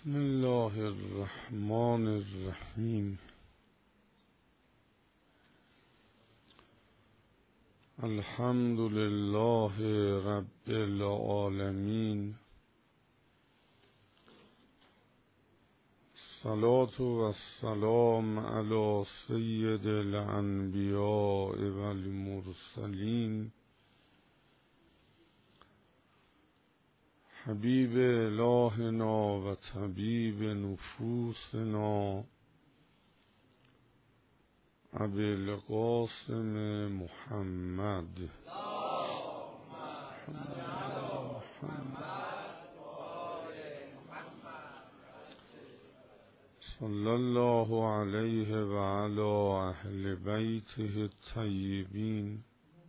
بسم الله الرحمن الرحیم. الحمد لله رب العالمین. الصلاة والسلام علی سید الانبیاء والمرسلین حبیب الهنا و طبیب نفوسنا ابی القاسم محمد صلی الله علیه و علی اهل بیته الطیبین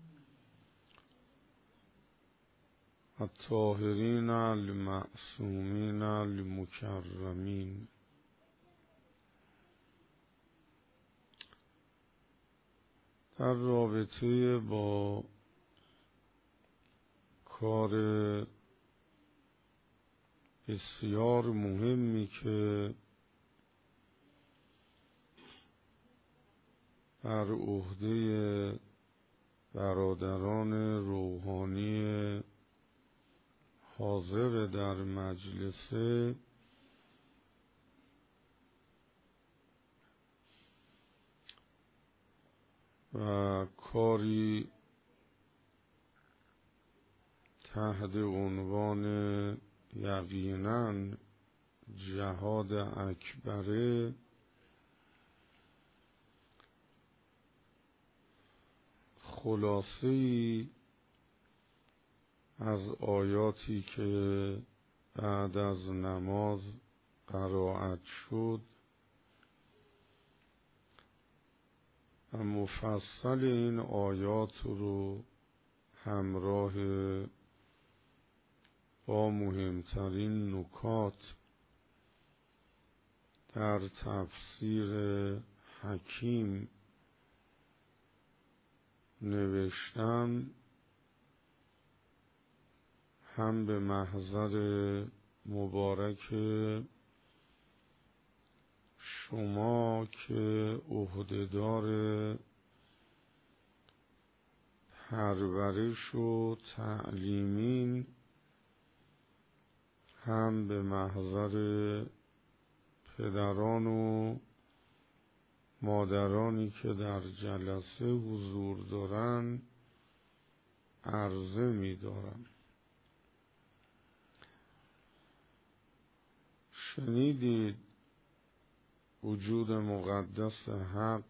الطاهرین المعصومین المکرمین. در رابطه با کار بسیار مهمی که بر عهده برادران روحانی حاضر در مجلس و کاری تحت عنوان یقیناً جهاد اکبره خلاصه‌ای از آیاتی که بعد از نماز قرائت شد و مفصل این آیات رو همراه با مهمترین نکات در تفسیر حکیم نوشتم، هم به محضر مبارک شما که عهدهدار پرورش و تعلیمین، هم به محضر پدران و مادرانی که در جلسه حضور دارن عرضه می دارم. شنیدید وجود مقدس حق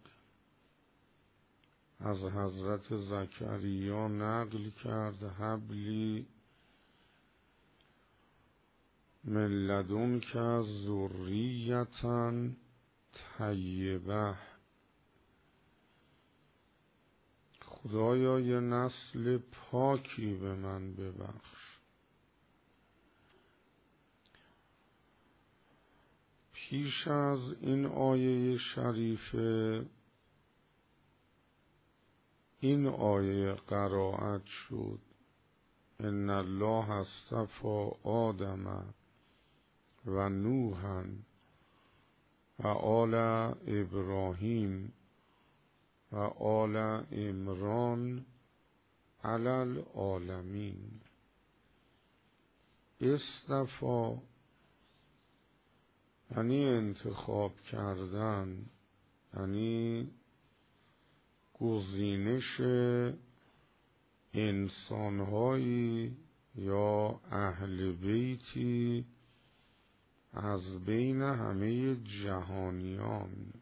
از حضرت زکریا نقل کرد: هب من لدنک ذریة طیبه. خدایا یه نسل پاکی به من ببخش. پیش از این آیه شریفه این آیه قرائت شد: ان الله اصطفی آدم و نوحا و آل ابراهیم و آل عمران علی العالمین. اصطفی یعنی انتخاب کردن، یعنی گزینش انسانهایی یا اهل بیتی از بین همه جهانیان.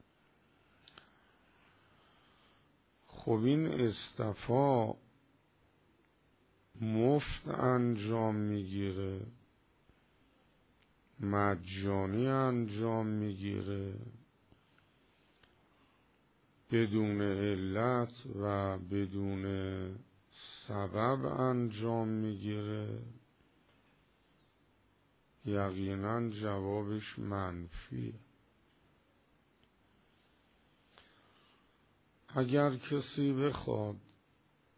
خب این اصطفا مفت انجام میگیره، مجانی انجام میگیره، بدون علت و بدون سبب انجام میگیره؟ یقینا جوابش منفیه. اگر کسی بخواد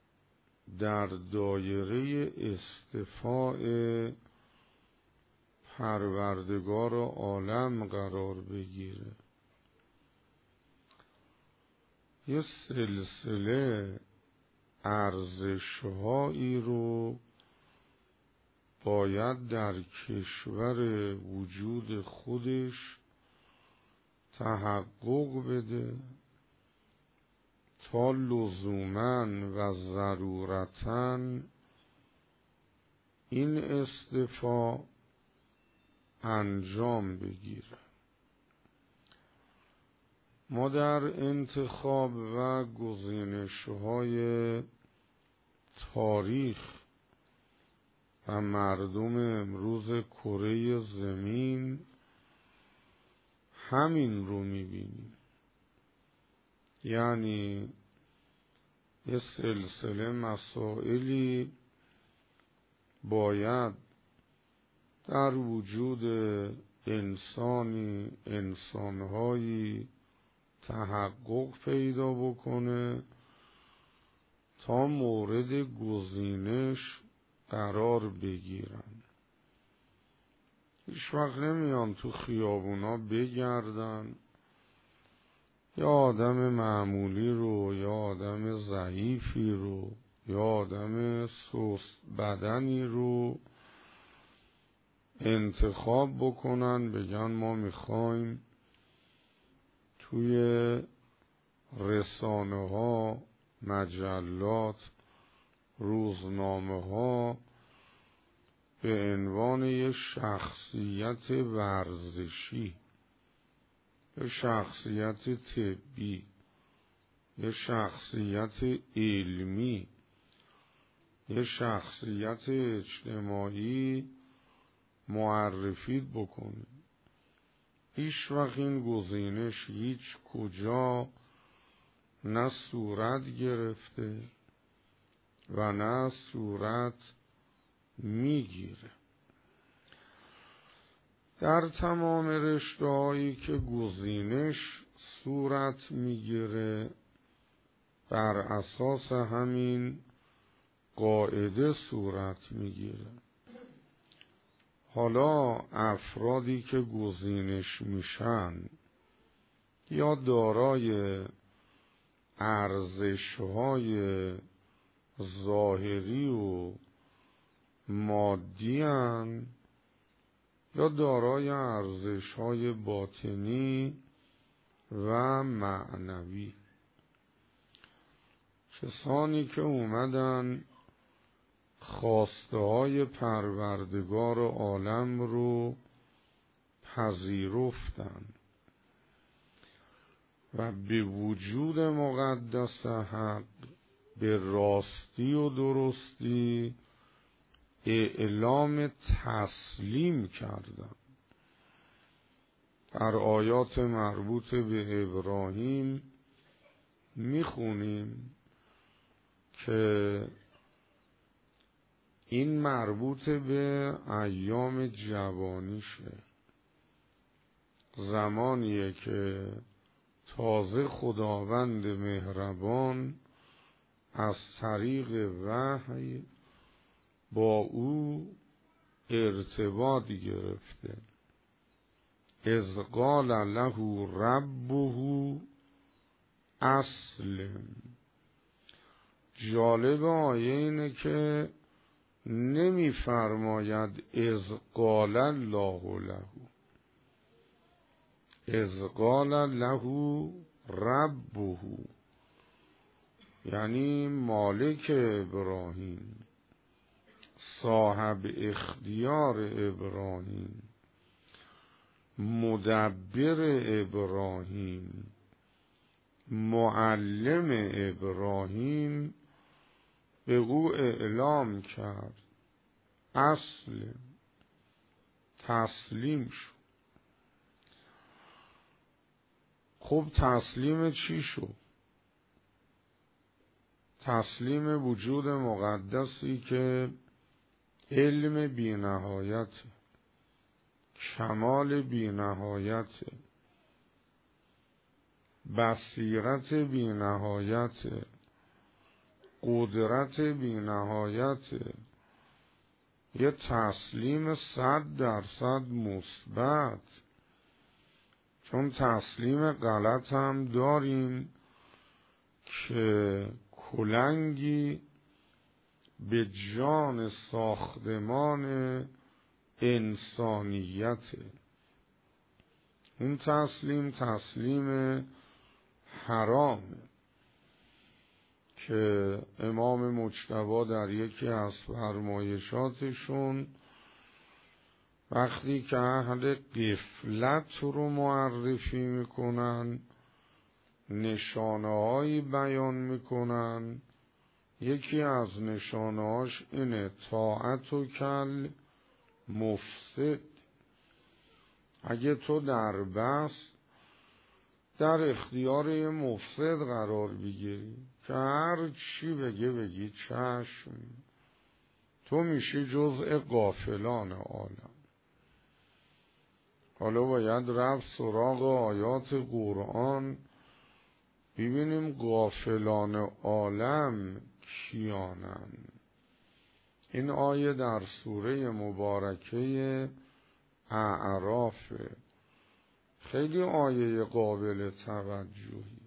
در دایره استفاء پروردگار عالم قرار بگیره. یه سلسله ارزش‌هایی رو باید در کشور وجود خودش تحقق بده تا لزوماً و ضرورتاً این اصطفا انجام بگیره. ما در انتخاب و گزینش‌های تاریخ و مردم امروز کره زمین همین رو می‌بینیم. یعنی یه سلسله مسائلی باید در وجود انسانهایی تحقق پیدا بکنه تا مورد گزینش قرار بگیرن. هیچ وقت نمیان تو خیابونا بگردن یا آدم معمولی رو یا آدم ضعیفی رو یا آدم سست بدنی رو انتخاب بکنن، بگن ما میخوایم توی رسانه ها، مجلات، روزنامه ها به عنوان یه شخصیت ورزشی، یه شخصیت طبی، یه شخصیت علمی، یه شخصیت اجتماعی معرفی بکنه. هیچ وقت این گزینش هیچ کجا نه صورت گرفته و نه صورت میگیره. در تمام رشته‌هایی که گزینش صورت میگیره بر اساس همین قاعده صورت میگیره. حالا افرادی که گزینش میشن یا دارای ارزش‌های ظاهری و مادی هن یا دارای ارزش‌های باطنی و معنوی. کسانی که اومدن خواسته های پروردگار عالم رو پذیرفتن و به وجود مقدس حق به راستی و درستی اعلام تسلیم کردن. در آیات مربوط به ابراهیم میخونیم که این مربوط به ایام جوانیشه، زمانیه که تازه خداوند مهربان از طریق وحی با او ارتباط گرفته. اذ قال له ربه اسلم. جالب آیه اینه که نمی فرماید اذ قال الله له، اذ قال له ربه، یعنی مالک ابراهیم، صاحب اختیار ابراهیم، مدبر ابراهیم، معلم ابراهیم به او اعلام کرد اسلم، تسلیم شو. خب تسلیم چی شو؟ تسلیم وجود مقدسی که علم بی نهایت، کمال بی نهایت، بصیرت بی نهایت، قدرت بی نهایت، یه تسلیم 100% مثبت، چون تسلیم غلط هم داریم که کلنگی به جان ساختمان انسانیته. اون تسلیم حرامه که امام مجتبی در یکی از فرمایشاتشون وقتی که اهل غفلت رو معرفی میکنن، نشانه‌هایی بیان میکنن، یکی از نشانه‌هاش اینه طاعت و کل مفسد. اگه تو در بس در اختیار یه مفسد قرار بگیری که هر چی بگی چشم، تو میشی جزء غافلان عالم. حالا باید رفت سراغ آیات قرآن ببینیم غافلان عالم کیانن. این آیه در سوره مبارکه اعراف، خیلی آیه قابل توجهی.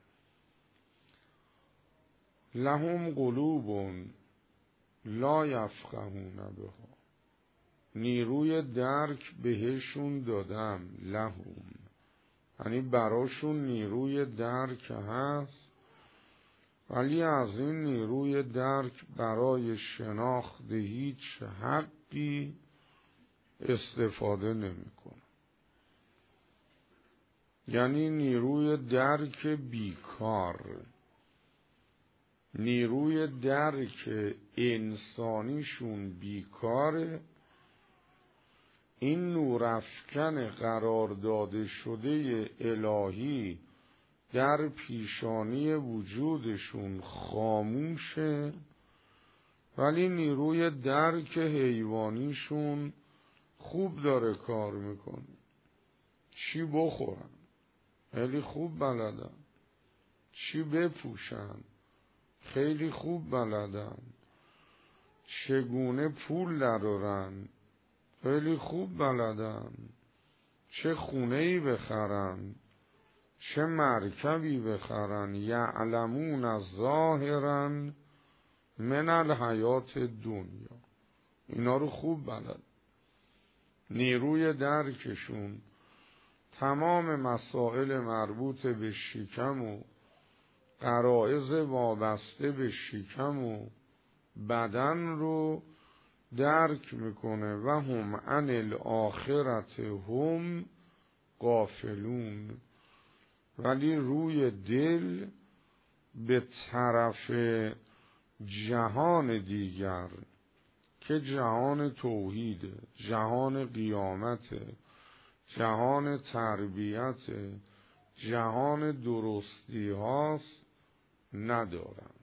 لهم قلوب لا یفقهون بها، نیروی درک بهشون دادم. لهم یعنی براشون نیروی درک هست، ولی از این نیروی درک برای شناخت هیچ حقی استفاده نمیکنه. یعنی نیروی درک بیکار، نیروی درک انسانیشون بیکاره. این نورافکن قرار داده شده الهی در پیشانی وجودشون خاموشه، ولی نیروی درک حیوانیشون خوب داره کار میکنه. چی بخورن خیلی خوب بلدن، چی بپوشن خیلی خوب بلدن، چگونه پول درارن خیلی خوب بلدن، چه خونه‌ای بخرن، چه مرکبی بخرن. یعلمون ظاهرا من الحیات دنیا، اینا رو خوب بلد. نیروی درکشون تمام مسائل مربوط به شکم و غرایز وابسته به شکم و بدن رو درک میکنه. و هم عن الاخرت هم غافلون، ولی روی دل به طرف جهان دیگر که جهان توحیده، جهان قیامته، جهان تربیت، جهان درستی هاست ندارن.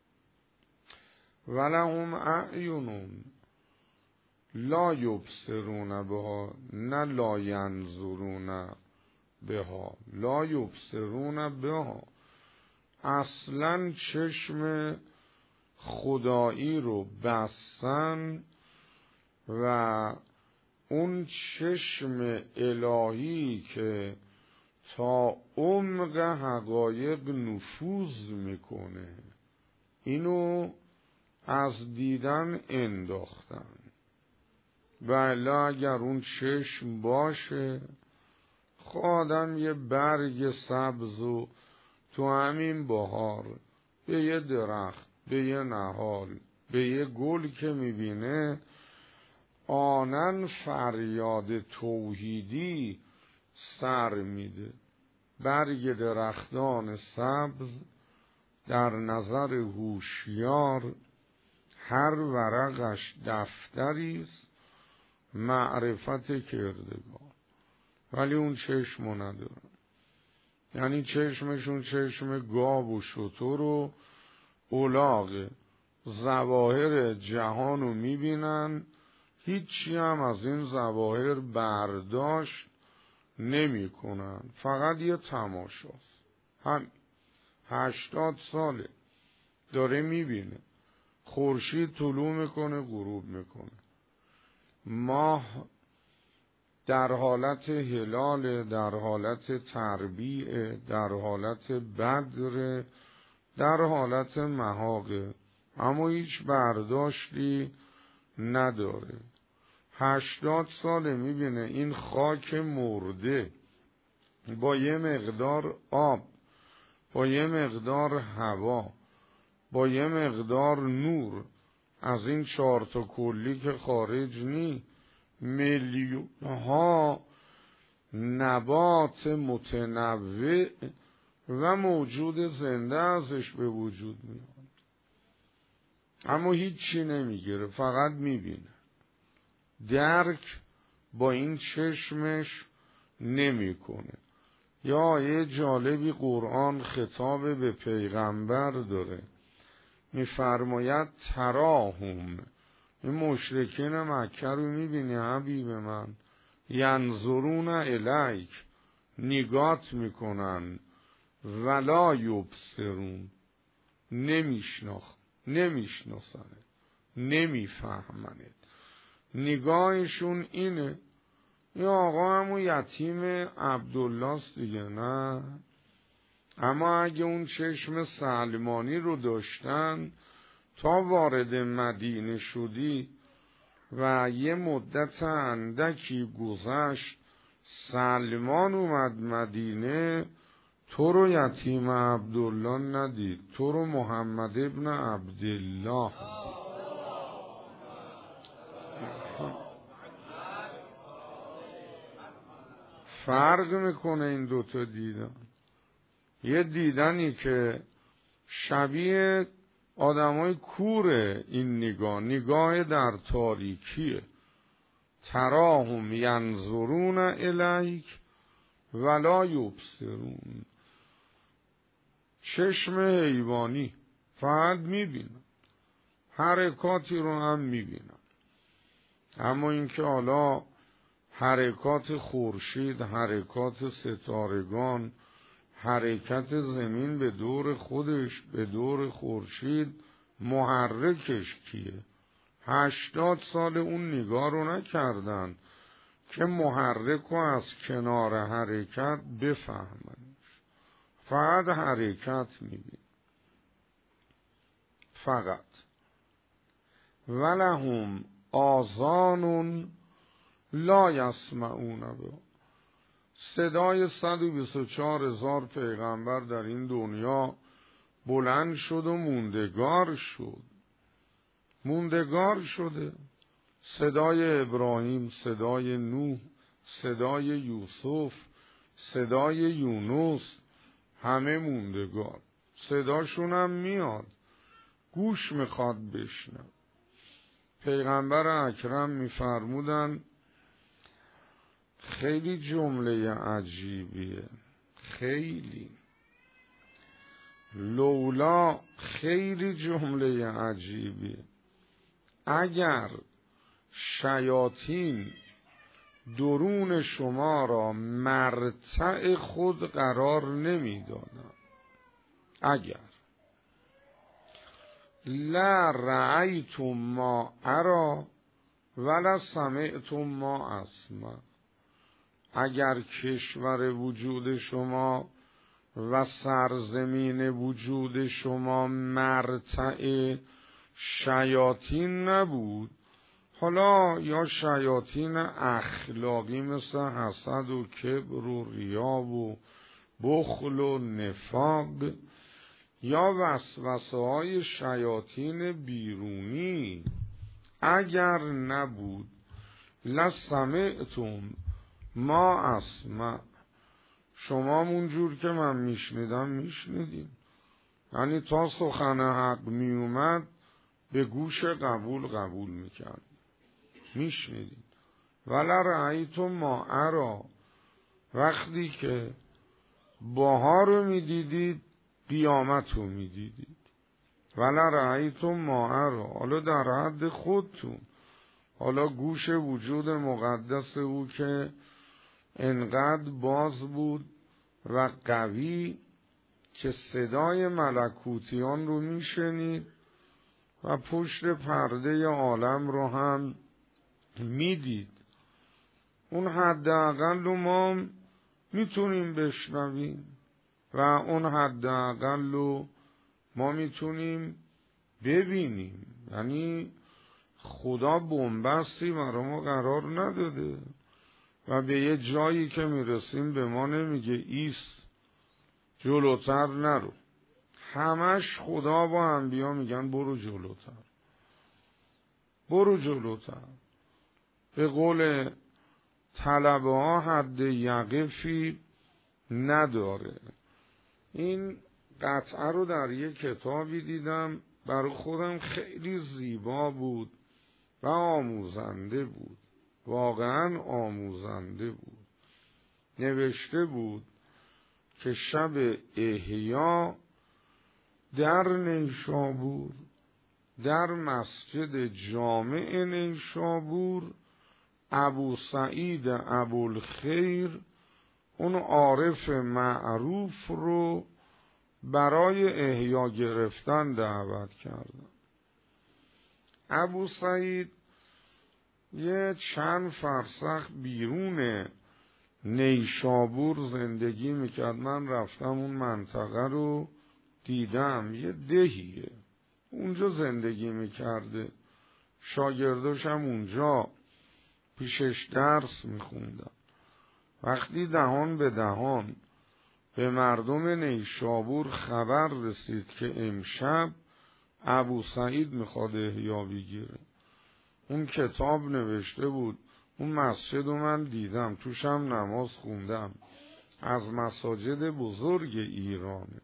ولهم اعین لا یبصرون بها، نه لا ینظرون بها، لا یبصرون بها. اصلا چشم خدایی رو بستن و اون چشم الهی که تا عمق حقایق نفوذ میکنه اینو از دیدن انداختن. ولی اگر اون چشم باشه، خب آدم یه برگ سبز و تو همین بهار به یه درخت، به یه نهال، به یه گل که میبینه، آنن فریاد توحیدی سر میده. برگ درختان سبز در نظر هوشیار هر ورقش دفتریست معرفت کردگار، ولی اون چشمو ندارن. یعنی چشمشون چشم گاو و شتر و الاغ، ظواهر جهانو میبینن، هیچی هم از این ظواهر برداشت نمی کنن، فقط یه تماشاست. هم 80 ساله داره میبینه خورشید طلوع میکنه غروب میکنه، ماه در حالت هلال، در حالت تربیع، در حالت بدر، در حالت محاقه، اما هیچ برداشتی نداره. 80 ساله میبینه این خاک مرده با یه مقدار آب، با یه مقدار هوا، با یه مقدار نور از این 4 تا کلی که خارج نی، میلیون ها نبات متنوع و موجود زنده ازش به وجود میاد، اما هیچی نمیگیره، فقط میبینه. درک با این چشمش نمیکنه. یا آیه جالبی قرآن خطاب به پیغمبر داره، میفرماید تراهم، این مشرکین مکه رو میبینی حبیب من، ینظرون الیک، نگات میکنن، ولا یبصرون، نمیشناسنت، نمیفهمنت. نگاهشون اینه این آقا همون یتیم عبدالله است دیگه، نه؟ اما اگه اون چشم سلمانی رو داشتن، تا وارد مدینه شدی و یه مدت اندکی گذشت، سلمان اومد مدینه، تو رو یتیم عبدالله ندید، تو رو محمد ابن عبدالله. فرق میکنه این دوتا دیدن. یه دیدنی که شبیه آدمای کوره، این نگاه در تاریکیه. تراهم ینظرون الیک ولا یبصرون، چشم حیوانی، فقط میبینن، حرکاتی رو هم میبینن. اما اینکه حالا حرکات خورشید، حرکات ستارگان، حرکت زمین به دور خودش، به دور خورشید، محرکش کیه؟ 80 سال اون نگاه رو نکردن که محرک رو از کنار حرکت بفهمنش، فقط حرکت میبین، فقط. ولهم آذان لا یسمعون بها، صدای 124,000 پیغمبر در این دنیا بلند شد و موندگار شده. صدای ابراهیم، صدای نوح، صدای یوسف، صدای یونس، همه موندگار. صداشون هم میاد، گوش میخواد بشنوه. پیغمبر اکرم میفرمودن خیلی جمله عجیبیه، خیلی لولا، خیلی جمله عجیبیه. اگر شیاطین درون شما را مرتع خود قرار نمیدادند، اگر لا رأیتم ما ارا ولا سمعتم ما اسمع، اگر کشور وجود شما و سرزمین وجود شما مرتع شیاطین نبود، حالا یا شیاطین اخلاقی مثل حسد و کبر و ریا و بخل و نفاق، یا وسوسه های شیاطین بیرونی، اگر نبود لسمعتم ما اسمع، شما اونجور که من میشنیدم میشنیدین. یعنی تا سخن حق میومد به گوش قبول میکرد، میشنیدین. ولا رأیتم ما ارا، وقتی که بهار رو میدیدید قیامت رو میدیدید. ولا رأیتم ما ارا، حالا در حد خودتون، حالا گوش وجود مقدس او که انقدر باز بود و قوی که صدای ملکوتیان رو میشنید و پشت پرده عالم رو هم میدید. اون حداقل رو ما میتونیم بشنویم و اون حداقل رو ما میتونیم ببینیم. یعنی خدا بنبستی برای ما قرار نداده و به یه جایی که میرسیم به ما نمیگه ایست جلوتر نرو. همش خدا با انبیا میگن برو جلوتر، برو جلوتر. به قول طلبه ها حد یقفی نداره. این قطعه رو در یک کتابی دیدم، برای خودم خیلی زیبا بود و آموزنده بود، واقعا آموزنده بود. نوشته بود که شب احیا در نیشابور، در مسجد جامع نیشابور، ابو سعید ابوالخیر اون عارف معروف رو برای احیا گرفتن دعوت کردن. ابو سعید یه چند فرسخ بیرون نیشابور زندگی میکرد. من رفتم اون منطقه رو دیدم، یه دهیه اونجا زندگی میکرده، شاگرداش هم اونجا پیشش درس میخوندن. وقتی دهان به دهان به مردم نیشابور خبر رسید که امشب ابو سعید میخواد احیا بگیره، اون کتاب نوشته بود، اون مسجد رو من دیدم، توشم نماز خوندم، از مساجد بزرگ ایرانه.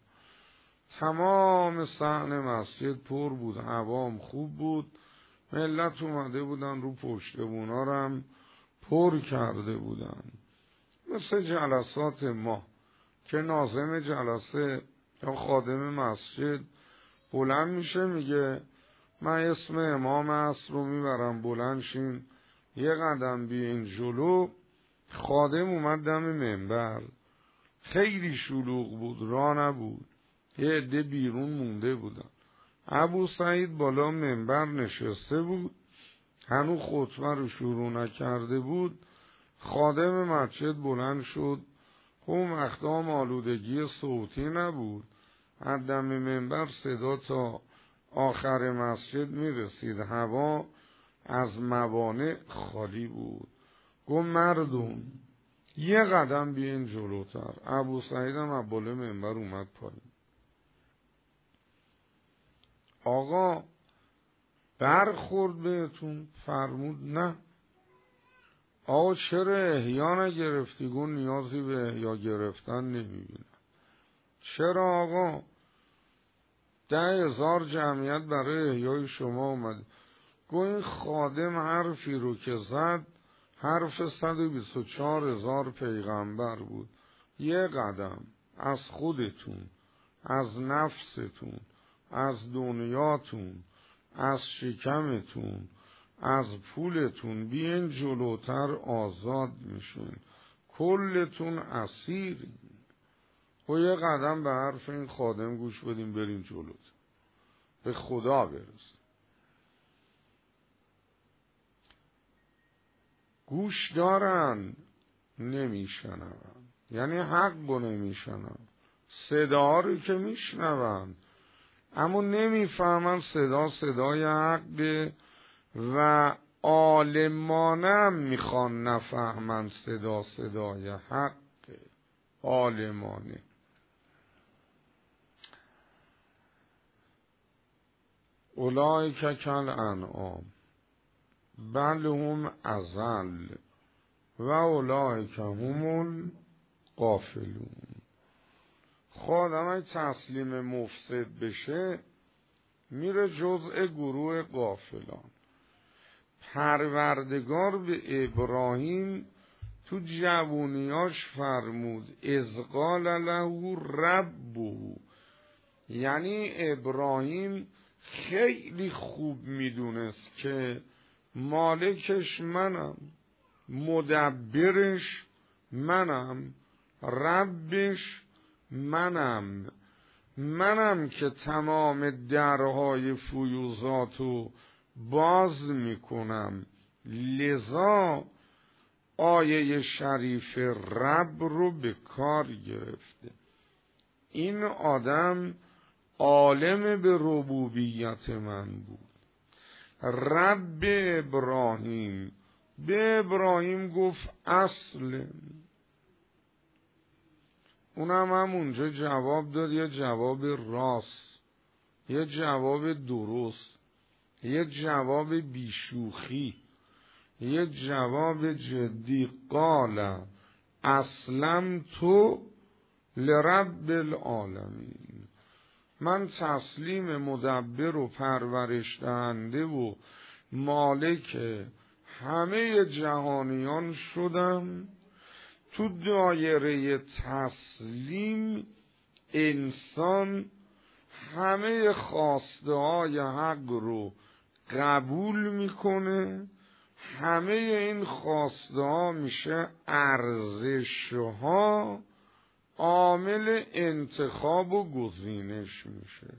تمام صحن مسجد پر بود، هوام خوب بود، ملت اومده بودن رو پشت بونا رو هم پر کرده بودن. مثل جلسات ما که ناظم جلسه یا خادم مسجد بلند میشه میگه من اسم امام عصر رو میبرم، بلند شین یه قدم بیاین جلو. خادم اومد دم منبر، خیلی شلوغ بود، راه نبود، یه عده بیرون مونده بودن. ابو سعید بالا منبر نشسته بود، هنوز خطبه رو شروع نکرده بود. خادم مسجد بلند شد، اون وقتا آلودگی صوتی نبود، از دم منبر صدا تا آخر مسجد میرسید، هوا از موانع خالی بود. گفت مردم یه قدم بیاین جلوتر. ابو سعید هم از بالا منبر اومد پایین. آقا برخورد بهتون؟ فرمود نه. آقا چرا احیا نگرفتی؟ گفت نیازی به احیا گرفتن نمیبینم. چرا آقا؟ 10,000 جمعیت برای احیای شما اومد. گفت این خادم حرفی رو که زد حرف 124,000 پیغمبر بود. یه قدم از خودتون، از نفستون، از دنیاتون، از شکمتون، از پولتون بیاین جلوتر، آزاد میشین، کلتون اسیرین. و یه قدم به حرف این خادم گوش بدیم، بریم جلوتر، به خدا برسیم. گوش دارن نمیشنون، یعنی حق رو نمیشنون. صدا رو که میشنون اما نمیفهمن صدا صدای حقه و عالمانه میخوان نفهمن صدا صدای حقه. عالمانه. اولئک کالانعام بل هم اضل و اولئک هم الغافلون. خادم تسلیم مفسد بشه میره جزء گروه غافلان. پروردگار به ابراهیم تو جوونیاش فرمود اذ قال له ربه، یعنی ابراهیم خیلی خوب میدونست که مالکش منم، مدبرش منم، ربش منم که تمام درهای فیوزاتو باز میکنم، لذا آیه شریف رب رو به کار گرفته. این آدم عالم به ربوبیت من بود. رب ابراهیم، به ابراهیم گفت اصل. اونم همونجا جواب داد، یه جواب راست، یه جواب درست، یه جواب بیشوخی، یه جواب جدی. قال اسلم تو لرب العالمین، من تسلیم مدبر و پرورش دهنده و مالک همه جهانیان شدم. تو دایره تسلیم انسان همه خواسته های حق رو قبول میکنه. همه این خواسته ها میشه ارزش ها، عامل انتخاب و گزینش میشه.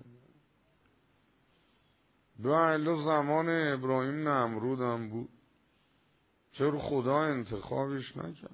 بله زمان ابراهیم نمرود هم بود، چرا خدا انتخابش نکرد؟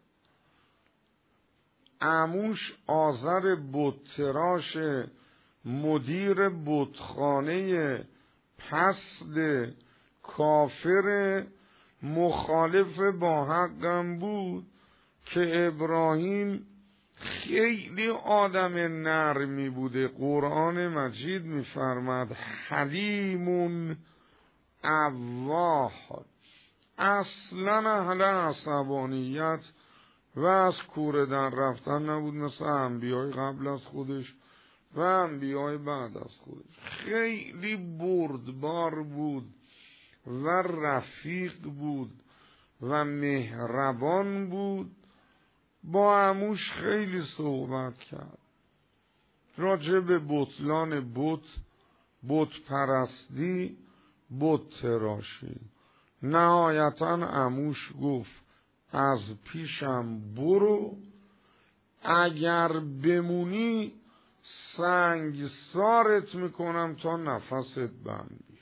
عموش آذر بتراش مدیر بتخانه پسد کافر مخالف با حقم بود که ابراهیم خیلی آدم نرمی بوده. قرآن مجید میفرماد حلیمون اواه، اصلا اهل عصبانیت و از کوره در رفتن نبود، مثل انبیای قبل از خودش و انبیای بعد از خودش. خیلی بردبار بود و رفیق بود و مهربان بود. با عموش خیلی صحبت کرد راجع به بطلان بت پرستی، بت تراشی. نهایتا عموش گفت از پیشم برو، اگر بمونی سنگ سارت میکنم تا نفست بند بیاد.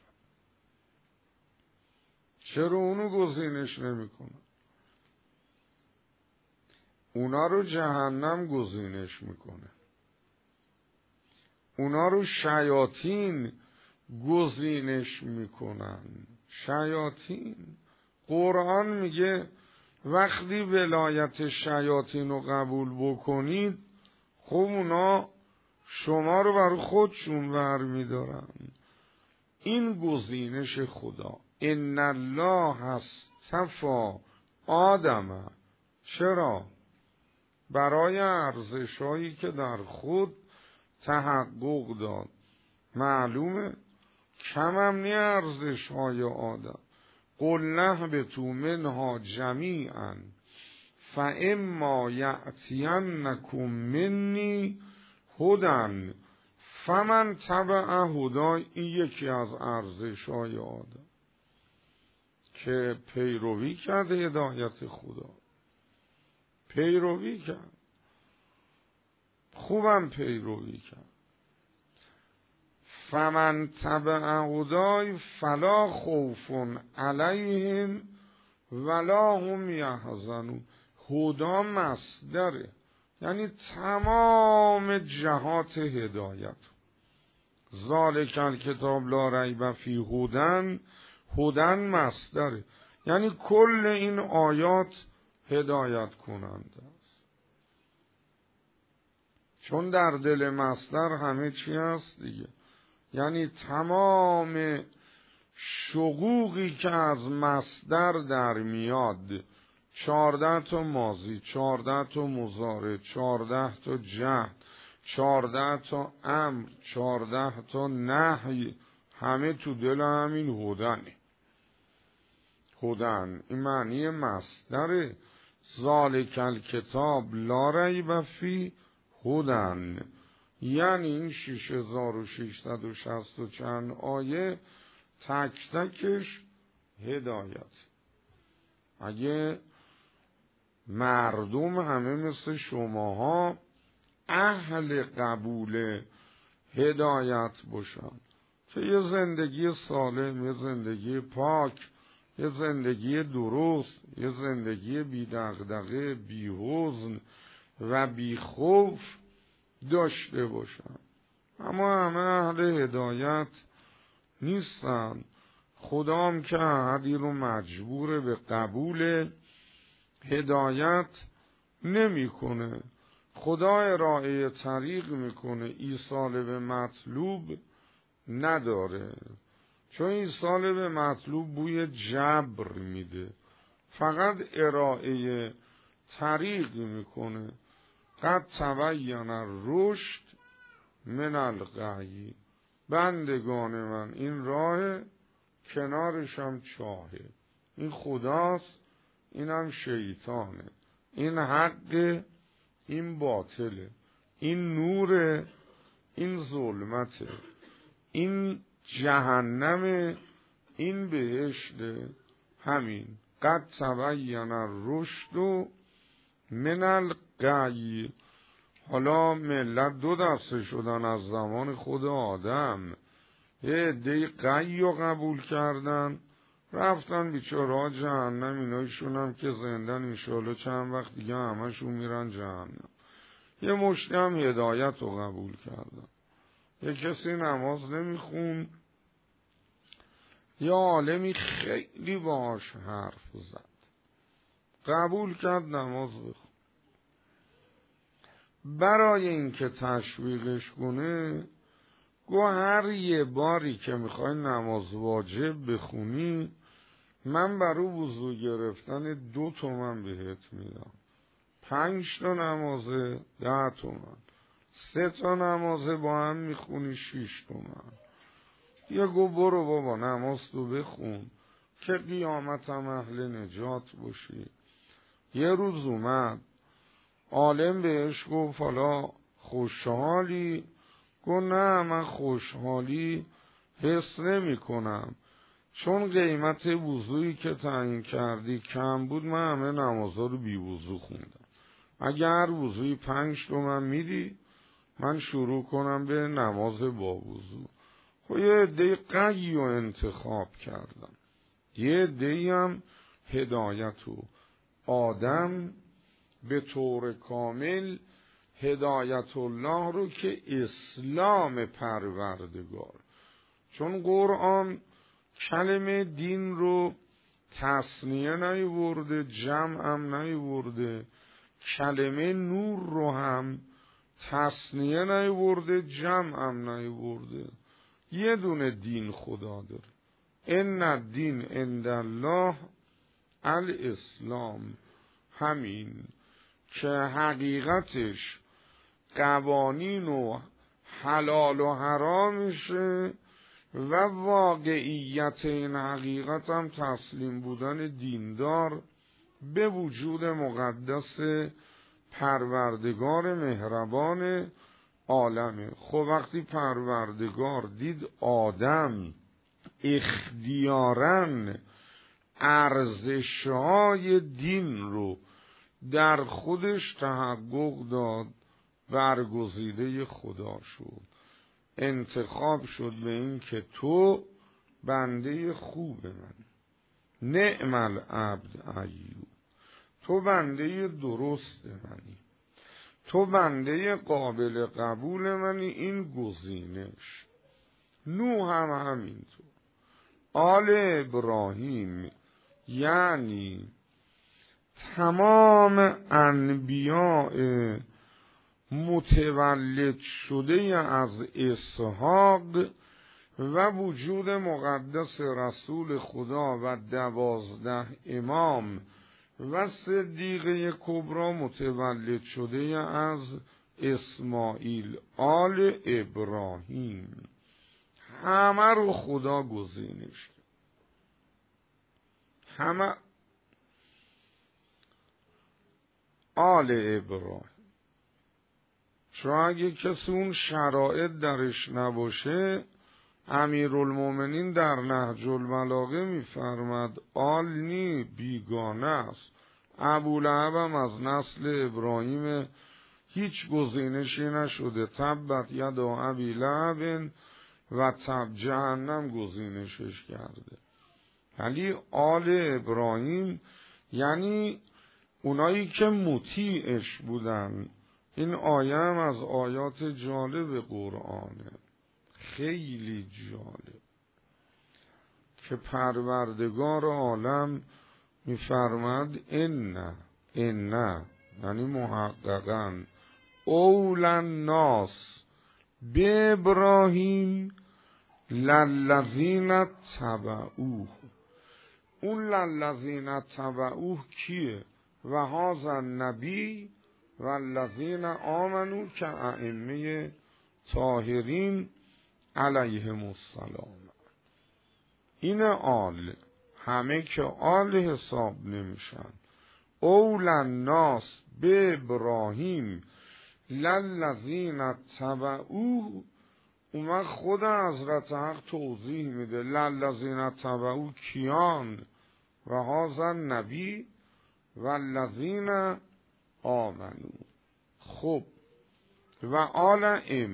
چرا اونو گزینش نمیکنم؟ اونا رو جهنم گزینش میکنه، اونا رو شیاطین گزینش میکنن. شیاطین، قرآن میگه وقتی ولایت شیاطین رو قبول بکنید، خب اونا شما رو برای خودشون برمیدارن. این گزینش خدا. ان الله اصطفی آدم. چرا؟ برای ارزش‌هایی که در خود تحقق داد. معلومه کمم نی ارزش‌های آدم. قل نهبطوا منها جمیعا فاما یأتینکم منی هدی فمن تبع هدای. این یکی از ارزش‌های آدم که پیروی کرد هدایت خدا، پیروی کرد، خوبم پیروی کرد. فمن تبع هدای فلا خوف علیهم ولا هم یحزنون. هدا مصدره، یعنی تمام جهات هدایت. ذالک الکتاب لا ریب فیه هدن مصدره، یعنی کل این آیات هدایت کننده است. چون در دل مصدر همه چی هست دیگه، یعنی تمام شقوقی که از مصدر در میاد، 14 تا ماضی، 14 تا مضارع، 14 تا جهد، 14 تا امر، 14 تا نهی، همه تو دل همین هدنه. هدن این معنی مصدره. ذالک الکتاب لا ریب فیه هدن، یعنی این 6660 و چند آیه تک تکش هدایت. اگه مردم همه مثل شماها اهل قبول هدایت باشن که یه زندگی سالم، یه زندگی پاک، یه زندگی درست، یه زندگی بی دغدغه، بی حزن و بی خوف داشته باشن. اما همه اهل هدایت نیستن. خدا هم که احدی رو مجبور به قبول هدایت نمیکنه. خدا ارائه طریق میکنه، ایصال به مطلوب نداره. چون ایصال به مطلوب بوی جبر میده، فقط ارائه طریق میکنه. قد تبین الرشد من الغی، بندگان من این راه، کنارش هم چاهه. این خداست، این هم شیطانه، این حقه، این باطله، این نوره، این ظلمته، این جهنم، این بهشته. همین قد تبین الرشد من الغی. حالا ملت دو دسته شدن از زمان خود آدم. یه عده غی رو قبول کردن، رفتن بیچاره‌ها جهنم. اینایشون هم که زندن انشالله چند وقت دیگه همشون میرن جهنم. یه مشتی هم هدایت رو قبول کردن. یه کسی نماز نمیخون، یه عالمی خیلی باهاش حرف زد، قبول کرد نماز بخون. برای اینکه تشویقش کنه گو هر یه باری که میخوای نماز واجب بخونی من برای وضو گرفتن 2 تومن بهت میدم. 5 تا نمازه 10 تومن، 3 تا نمازه با هم میخونی 6 تومن. یا گو برو بابا نماز تو بخون که قیامت هم اهل نجات باشی. یه روز اومد عالم بهش گفت حالا خوشحالی؟ گفت نه من خوشحالی حس نمی کنم، چون قیمت وضویی که تعیین کردی کم بود، من همه نمازها رو بی وضو خوندم. اگر وضوی 5 تومن میدی من شروع کنم به نماز با وضو. خب یه عده غی رو انتخاب کردم، یه عده هم هدایتو. آدم به طور کامل هدایت الله رو که اسلام پروردگار، چون قرآن کلمه دین رو تثنیه نیورده، جمع هم نیورده، کلمه نور رو هم تثنیه نیورده، جمع هم نیورده. یه دونه دین خدا داره، ان الدین عند الله الاسلام. همین که حقیقتش قوانین و حلال و حرامشه و واقعیت این حقیقت هم تسلیم بودن دیندار به وجود مقدس پروردگار مهربان عالمه. خب وقتی پروردگار دید آدم اختیاراً ارزش‌های دین رو در خودش تحقق داد، برگزیده خدا شد، انتخاب شد به این که تو بنده خوب من، نعم العبد ایوب، تو بنده درست منی، تو بنده قابل قبول منی. این گزینش. نوح هم همینطور، آل ابراهیم، یعنی تمام انبیاء متولد شده از اسحاق و وجود مقدس رسول خدا و 12 امام و صدیقه کبرا متولد شده از اسماعیل، آل ابراهیم، همه رو خدا گزینش کرد. همه آل ابراهیم. چون اگه کسی اون شرایط درش نباشه، امیرالمومنین در نهج البلاغه میفرماد آل نی، بیگانه است. ابولهب هم از نسل ابراهیم، هیچ گزینشی نشده. تبت یدا ابی لهب و تب، جهنم گزینشش کرده. ولی آل ابراهیم یعنی اونایی که مطیعش بودن. این آیه هم از آیات جالب قرآنه، خیلی جالب، که پروردگار عالم میفرماد ان یعنی محققاً اول الناس به ابراهیم للذین تبعوه. اون للذین تبعوه کیه؟ و هذا النبی و الذین آمنوا که ائمه طاهرین علیهم السلام. این آل، همه که آل حساب نمیشن. اول الناس به ابراهیم للذین تبعوه، اون خود حضرت حق توضیح میده للذین تبعوه کیان؟ و هذا النبی و الذین آمنوا. خب و آل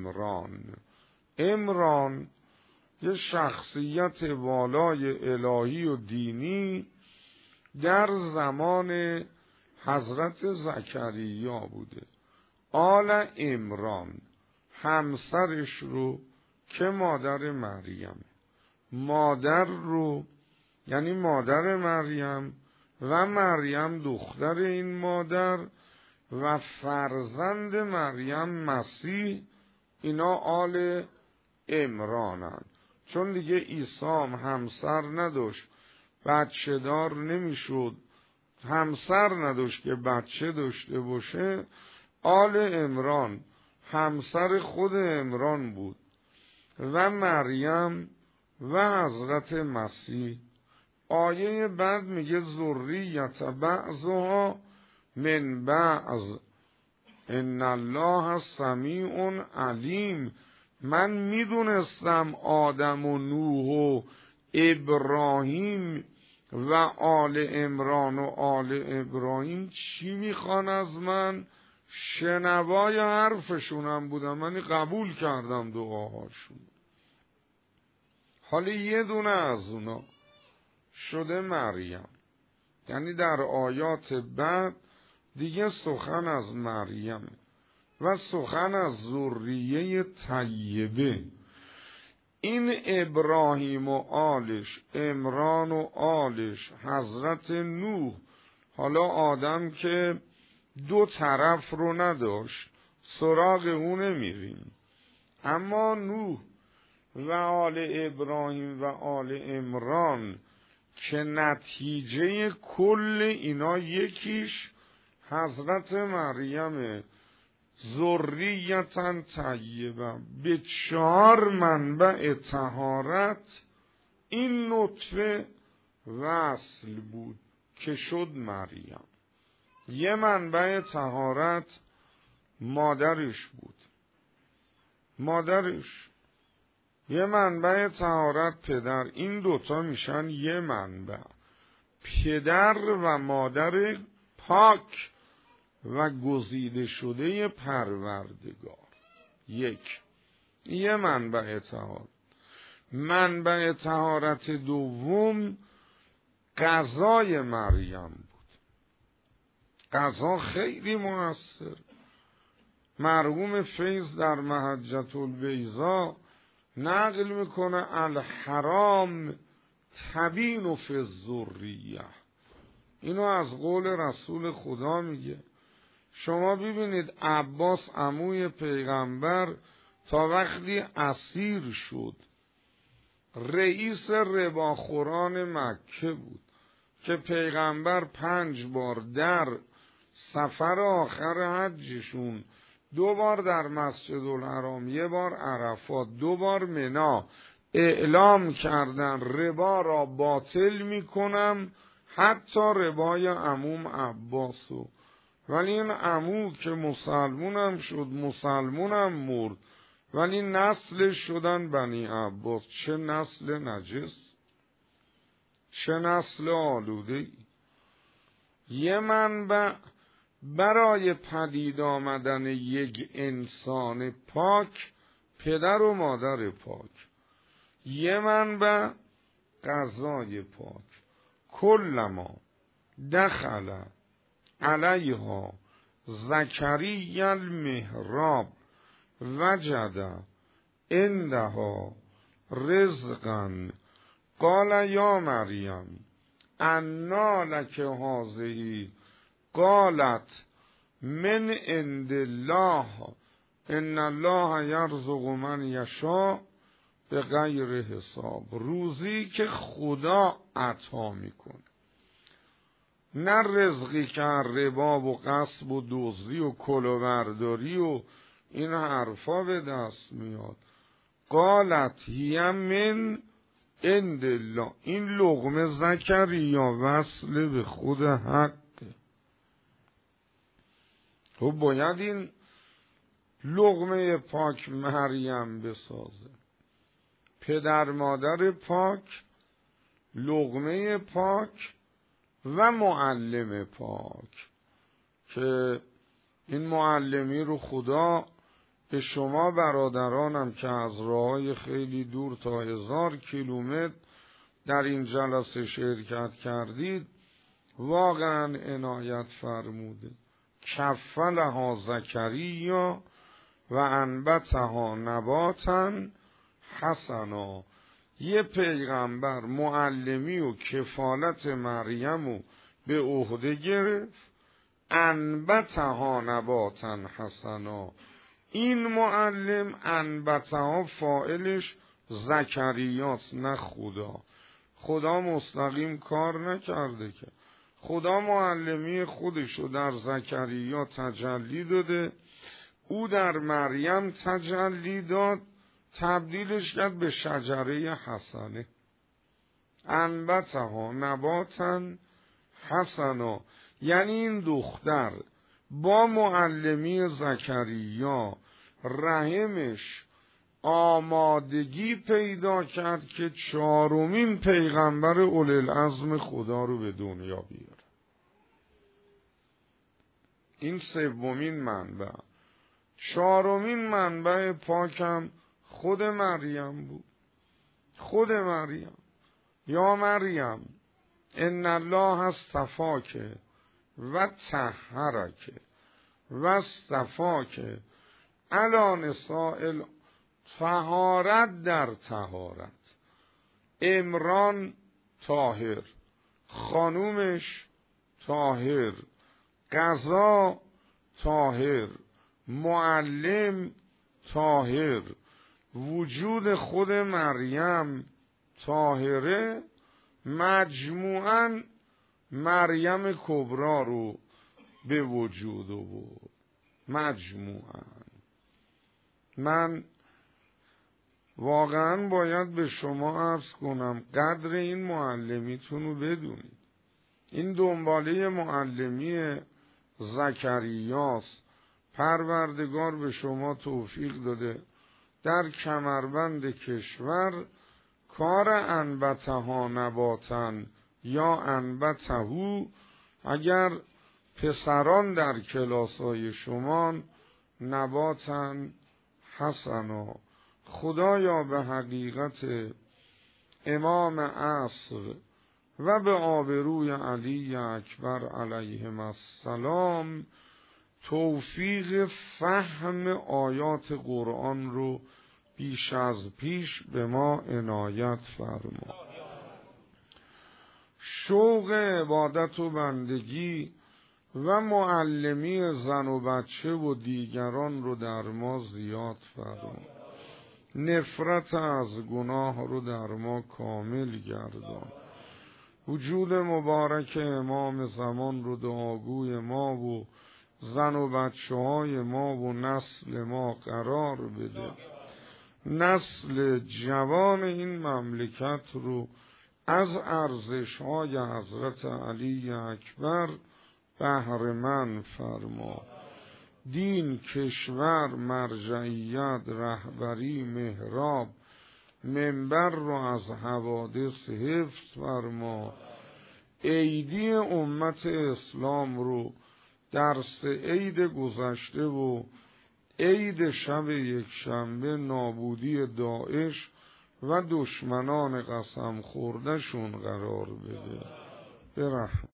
عمران یه شخصیت والای الهی و دینی در زمان حضرت زکریا بوده. آل عمران همسرش رو که مادر مریم، مادر رو یعنی مادر مریم و مریم دختر این مادر و فرزند مریم مسیح، اینا آل عمرانن. چون دیگه عیسی همسر نداشت، بچه دار نمیشد، همسر نداشت که بچه داشته باشه، آل عمران همسر خود عمران بود و مریم و حضرت مسیح. آیه بعد میگه ذریت بعضها من بعض ان الله سمیع علیم. من میدونستم آدم و نوح و ابراهیم و آل عمران و آل ابراهیم چی میخوان از من، شنوای حرفشونم بودم، من قبول کردم دعاهاشون. حالا یه دونه از اونا شده مریم، یعنی در آیات بعد دیگه سخن از مریم و سخن از ذریه طیبه. این ابراهیم و آلش، عمران و آلش، حضرت نوح. حالا آدم که دو طرف رو نداشت، سراغ اونه میریم، اما نوح و آل ابراهیم و آل عمران که نتیجه کل اینا یکیش حضرت مریم ذریتا طیبه، به 4 منبع طهارت این نطفه وصل بود که شد مریم. یه منبع طهارت مادرش بود، مادرش، یه منبع طهارت پدر. این دوتا میشن یه منبع، پدر و مادر پاک و گزیده شده پروردگار. یه منبع طهارت. منبع طهارت دوم غذای مریم بود. غذا خیلی مؤثر. مرحوم فیض در محجة البیضا نقل میکنه الحرام تبین فی الذریه. اینو از قول رسول خدا میگه. شما ببینید عباس عموی پیغمبر تا وقتی اسیر شد رئیس رباخوران مکه بود که پیغمبر 5 بار در سفر آخر حجشون، 2 بار در مسجد الحرام، 1 بار عرفات، 2 بار منی، اعلام کردن ربا را باطل میکنم، حتی ربای عموم عباسو. ولی این عمو که مسلمونم شد، مسلمونم مرد، ولی نسل شدن بنی عباس. چه نسل نجس، چه نسل آلوده. یه منبع برای پدید آمدن یک انسان پاک پدر و مادر پاک، یه منبع غذای پاک. کلما دخل علیها زکریا المحراب وجد عندها رزقا قال یا مریم انا لک هذه قالت من عند الله ان الله یرزق من یشاء به غیر حساب. روزی که خدا عطا میکنه، نه رزقی که ربا و غصب و دزدی و کلاهبرداری و این حرفا به دست میاد. قالت هی من عند الله، این لقمه زکریا وصل به خود حقه. خب باید این لقمه پاک مریم بسازه، پدر مادر پاک، لقمه پاک و معلم پاک، که این معلمی رو خدا به شما برادرانم که از راههای خیلی دور تا 1000 کیلومتر در این جلسه شرکت کردید واقعا عنایت فرموده. کفلها زکریا و انبتها نباتا حسنا. یه پیغمبر معلمی و کفالت مریم رو به عهده گرفت. انبتها نباتا حسنا، این معلم انبتها فاعلش زکریاست نه خدا. خدا مستقیم کار نکرده که، خدا معلمی خودشو در زکریا تجلی داده، او در مریم تجلی داد، تبدیلش کرد به شجره حسنه. انبتها نباتا حسنا، یعنی این دختر با معلمی زکریا رحمش آمادگی پیدا کرد که 4مین پیغمبر اولوالعزم خدا رو به دنیا بیاره. این 3مین منبع. 4مین منبع پاکم خود مریم بود. خود مریم، یا مریم ان الله اصطفاک و طهرک و اصطفاک علی نساء، طهارت در طهارت. عمران طاهر، خانومش طاهر، قضا طاهر، معلم طاهر، وجود خود مریم طاهره. مجموعاً مریم کبرا رو به وجود آورد. مجموعاً من واقعاً باید به شما عرض کنم قدر این معلمیتون رو بدونید. این دنباله معلمی زکریاست. پروردگار به شما توفیق داده در کمربند کشور کار انبتها نباتن یا انبتهو، اگر پسران در کلاسای شما نباتن حسنا. خدایا به حقیقت امام عصر و به آبروی علی اکبر علیهم السلام توفیق فهم آیات قرآن رو بیش از پیش به ما عنایت فرما. شوق عبادت و بندگی و معلمی زن و بچه و دیگران رو در ما زیاد فرما. نفرت از گناه رو در ما کامل گردان. وجود مبارک امام زمان رو دعاگوی ما و زن و بچه های ما و نسل ما قرار بده. نسل جوان این مملکت رو از ارزش های حضرت علی اکبر بهره‌مند فرما. دین، کشور، مرجعیت، رهبری، محراب، منبر رو از حوادث حفظ فرما. عیدی امت اسلام رو در 3 عید گذشته و عید شب یکشنبه نابودی داعش و دشمنان قسم خوردهشون قرار بده. برحم